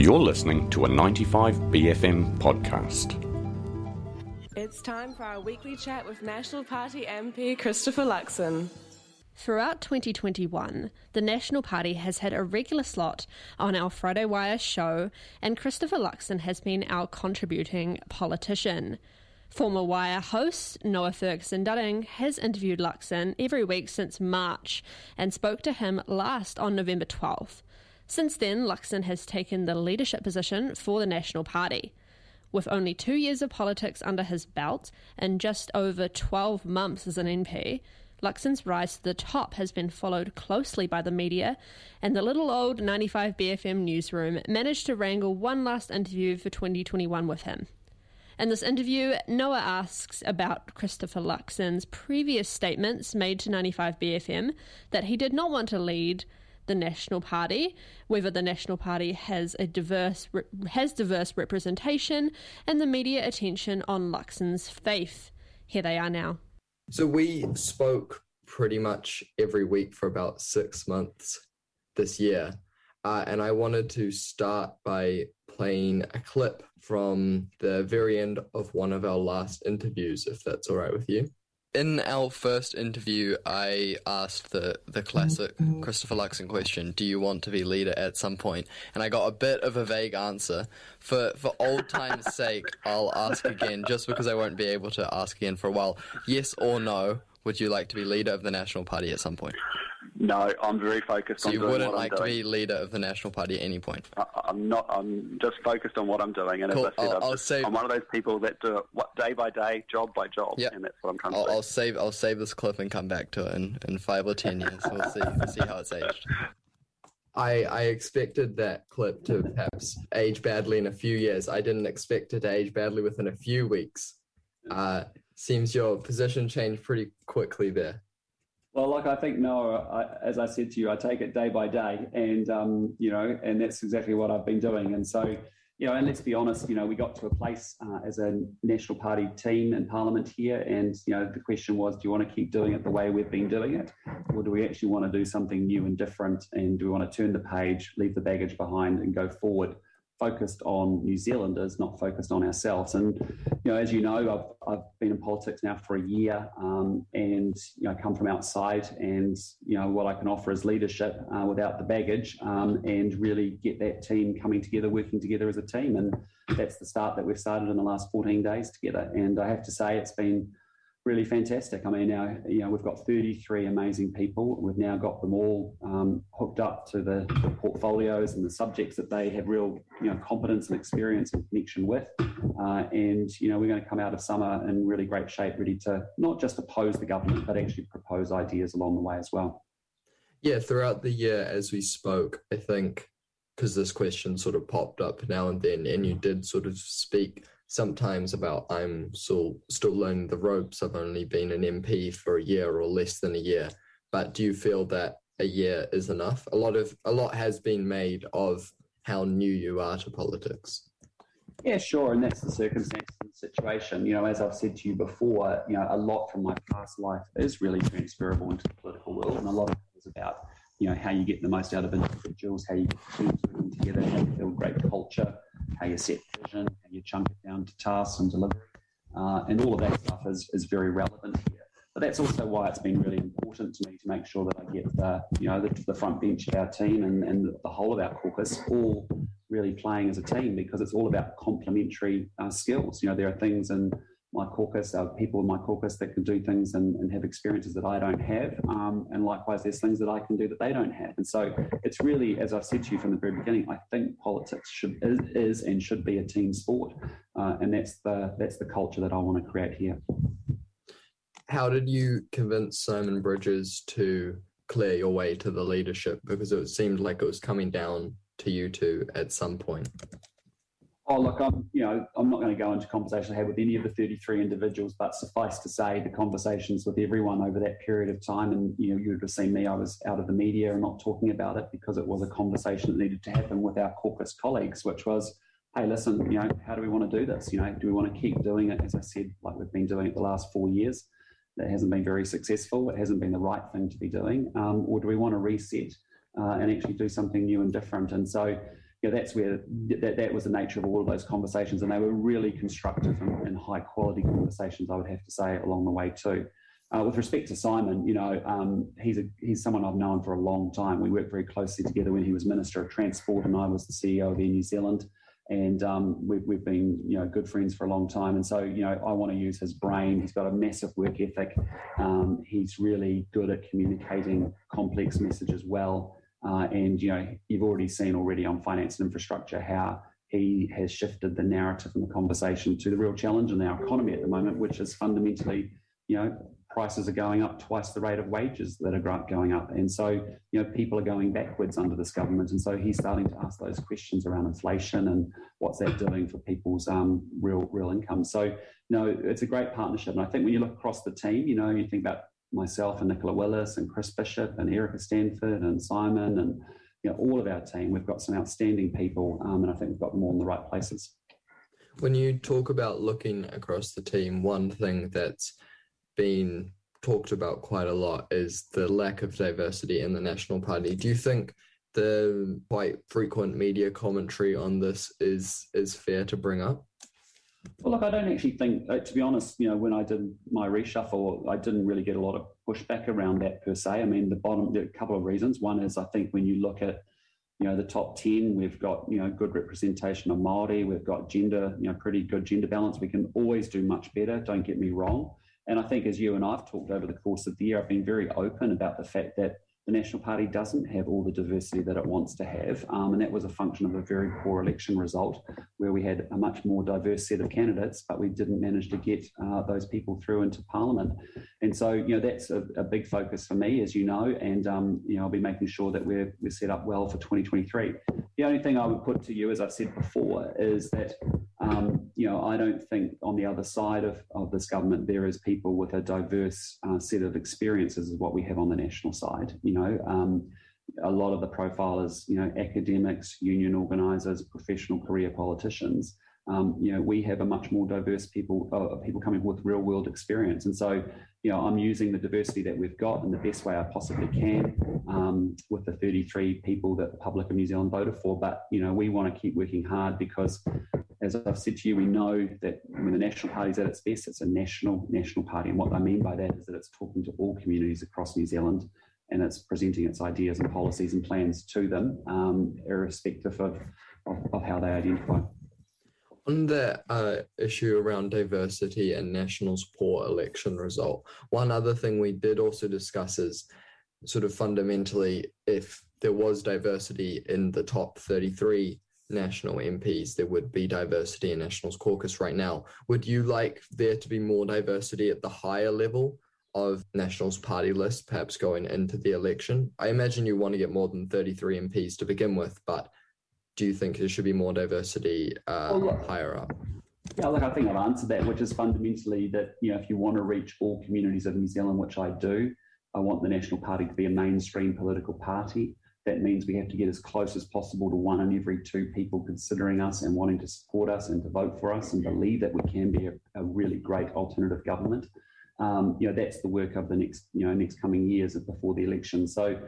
You're listening to a 95BFM podcast. It's time for our weekly chat with National Party MP Christopher Luxon. Throughout 2021, the National Party has had a regular slot on our Friday Wire show, and Christopher Luxon has been our contributing politician. Former Wire host Noah Ferguson-Dunning has interviewed Luxon every week since March and spoke to him last on November 12th. Since then, Luxon has taken the leadership position for the National Party. With only 2 years of politics under his belt and just over 12 months as an MP, Luxon's rise to the top has been followed closely by the media, and the little old 95BFM newsroom managed to wrangle one last interview for 2021 with him. In this interview, Noah asks about Christopher Luxon's previous statements made to 95BFM that he did not want to lead the National Party, whether the National Party has diverse representation, and the media attention on Luxon's faith. Here they are now. So we spoke pretty much every week for about 6 months this year, and I wanted to start by playing a clip from the very end of one of our last interviews, if that's all right with you. In our first interview, I asked the classic Christopher Luxon question, do you want to be leader at some point? And I got a bit of a vague answer. For old time's sake, I'll ask again, just because I won't be able to ask again for a while. Yes or no, would you like to be leader of the National Party at some point? No, I'm very focused on doing what I'm doing. So you wouldn't like to be leader of the National Party at any point? I'm not. I'm just focused on what I'm doing. And cool. As I said, I'm one of those people that do it day by day, job by job, yep. And that's what I'm trying to do. I'll save this clip and come back to it in 5 or 10 years. We'll see how it's aged. I expected that clip to perhaps age badly in a few years. I didn't expect it to age badly within a few weeks. Seems your position changed pretty quickly there. Well, I think, Noah, as I said to you, I take it day by day, and, and that's exactly what I've been doing. And so, and let's be honest, we got to a place as a National Party team in Parliament here, and, the question was, do you want to keep doing it the way we've been doing it, or do we actually want to do something new and different, and do we want to turn the page, leave the baggage behind, and go forward, focused on New Zealanders, not focused on ourselves. And, as you know, I've been in politics now for a year, and, come from outside, and, what I can offer is leadership without the baggage, and really get that team coming together, working together as a team. And that's the start that we've started in the last 14 days together. And I have to say it's been really fantastic. I mean, now, we've got 33 amazing people. We've now got them all hooked up to the portfolios and the subjects that they have real, competence and experience and connection with. And, we're going to come out of summer in really great shape, ready to not just oppose the government, but actually propose ideas along the way as well. Yeah, throughout the year as we spoke, I think, because this question sort of popped up now and then, and you did sort of speak sometimes about I'm still learning the ropes. I've only been an MP for a year or less than a year. But do you feel that a year is enough? A lot has been made of how new you are to politics. Yeah, sure. And that's the circumstances and the situation. As I've said to you before, a lot from my past life is really transferable into the political world. And a lot of it is about, how you get the most out of individuals, how you get teams working together, how you build great culture, how you set vision, how you chunk it down to tasks and delivery. And all of that stuff is very relevant here. But that's also why it's been really important to me to make sure that I get the front bench of our team and the whole of our caucus all really playing as a team, because it's all about complementary skills. There are things in my caucus, people in my caucus that can do things and have experiences that I don't have. And likewise, there's things that I can do that they don't have. And so it's really, as I've said to you from the very beginning, I think politics is and should be a team sport. And that's the culture that I want to create here. How did you convince Simon Bridges to clear your way to the leadership? Because it seemed like it was coming down to you two at some point. Oh, look, I'm not going to go into conversations I had with any of the 33 individuals, but suffice to say the conversations with everyone over that period of time, and, you would have seen me, I was out of the media and not talking about it because it was a conversation that needed to happen with our caucus colleagues, which was, hey, listen, how do we want to do this? Do we want to keep doing it, as I said, like we've been doing it the last 4 years? That hasn't been very successful. It hasn't been the right thing to be doing. Or do we want to reset and actually do something new and different? And so, that's where that was the nature of all of those conversations, and they were really constructive and high quality conversations, I would have to say, along the way too. With respect to Simon, he's someone I've known for a long time. We worked very closely together when he was Minister of Transport and I was the CEO of Air New Zealand. And we've been, good friends for a long time. And so, I want to use his brain. He's got a massive work ethic. He's really good at communicating complex messages well. And you've already seen on finance and infrastructure how he has shifted the narrative and the conversation to the real challenge in our economy at the moment, which is fundamentally, prices are going up twice the rate of wages that are going up. And so, people are going backwards under this government. And so he's starting to ask those questions around inflation and what's that doing for people's real income. So, it's a great partnership. And I think when you look across the team, you think about myself and Nicola Willis and Chris Bishop and Erica Stanford and Simon and, all of our team, we've got some outstanding people. And I think we've got them all in the right places. When you talk about looking across the team, one thing that's been talked about quite a lot is the lack of diversity in the National Party. Do you think the quite frequent media commentary on this is fair to bring up? Well, look, I don't actually think, to be honest, when I did my reshuffle, I didn't really get a lot of pushback around that per se. I mean, there are a couple of reasons. One is I think when you look at the top 10, we've got, good representation of Māori, we've got gender, pretty good gender balance. We can always do much better, don't get me wrong. And I think as you and I have talked over the course of the year, I've been very open about the fact that the National Party doesn't have all the diversity that it wants to have. And that was a function of a very poor election result where we had a much more diverse set of candidates, but we didn't manage to get those people through into Parliament. And so, that's a big focus for me, as you know, and, I'll be making sure that we're set up well for 2023. The only thing I would put to you, as I've said before, is that, I don't think on the other side of this government there is people with a diverse set of experiences as what we have on the national side. A lot of the profile is, academics, union organisers, professional career politicians. We have a much more diverse people coming with real world experience. And so, I'm using the diversity that we've got in the best way I possibly can with the 33 people that the public of New Zealand voted for. But, we want to keep working hard because, as I've said to you, we know that when the National Party is at its best, it's a national party. And what I mean by that is that it's talking to all communities across New Zealand and it's presenting its ideas and policies and plans to them, irrespective of how they identify. On the issue around diversity and National's poor election result, one other thing we did also discuss is sort of fundamentally if there was diversity in the top 33 National MPs, there would be diversity in National's caucus right now. Would you like there to be more diversity at the higher level of National's party list, perhaps going into the election? I imagine you want to get more than 33 MPs to begin with, but do you think there should be more diversity higher up? Yeah, look, I think I've answered that, which is fundamentally that, if you want to reach all communities of New Zealand, which I do, I want the National Party to be a mainstream political party. That means we have to get as close as possible to 1 in every 2 people considering us and wanting to support us and to vote for us and believe that we can be a really great alternative government. That's the work of the next coming years before the election. So,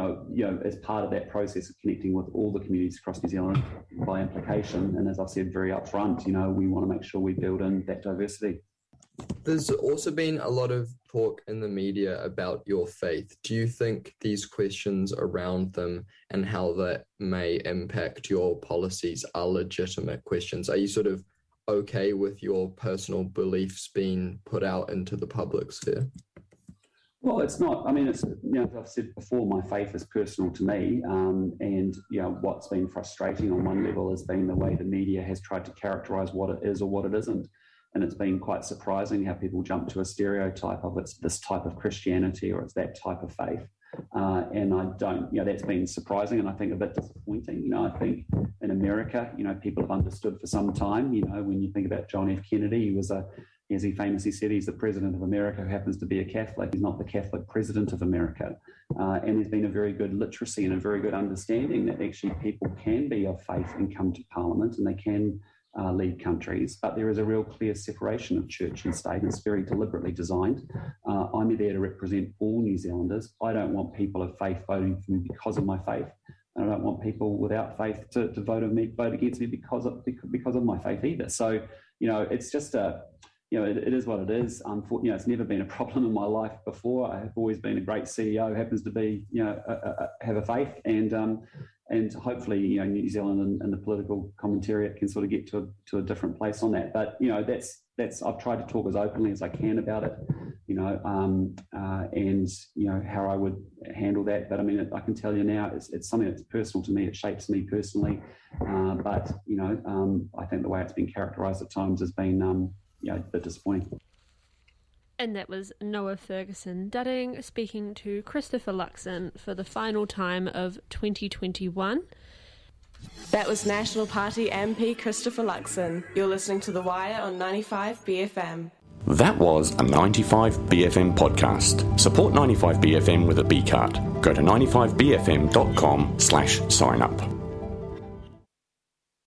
as part of that process of connecting with all the communities across New Zealand by implication, and as I've said very upfront, we want to make sure we build in that diversity. There's also been a lot of talk in the media about your faith. Do you think these questions around them and how that may impact your policies are legitimate questions? Are you sort of okay with your personal beliefs being put out into the public sphere? Well, it's not. I mean, it's, as I've said before, my faith is personal to me. And what's been frustrating on one level has been the way the media has tried to characterise what it is or what it isn't. And it's been quite surprising how people jump to a stereotype of it's this type of Christianity or it's that type of faith. And I don't, that's been surprising and I think a bit disappointing. I think in America, people have understood for some time, when you think about John F. Kennedy, he was as he famously said, he's the president of America who happens to be a Catholic. He's not the Catholic president of America. And there's been a very good literacy and a very good understanding that actually people can be of faith and come to Parliament and they can lead countries, but there is a real clear separation of church and state. It's very deliberately designed. I'm there to represent all New Zealanders. I don't want people of faith voting for me because of my faith. and I don't want people without faith to vote against me because of my faith either. So, it's just it is what it is. It's never been a problem in my life before. I have always been a great CEO, happens to be, have a faith, and hopefully, New Zealand and the political commentariat can sort of get to a different place on that. But, that's I've tried to talk as openly as I can about it, and, how I would handle that. But I mean, I can tell you now, it's something that's personal to me. It shapes me personally. But, I think the way it's been characterised at times has been, a bit disappointing. And that was Noah Ferguson-Dudding speaking to Christopher Luxon for the final time of 2021. That was National Party MP Christopher Luxon. You're listening to The Wire on 95 BFM. That was a 95 BFM podcast. Support 95 BFM with a B card. Go to 95bfm.com/sign up.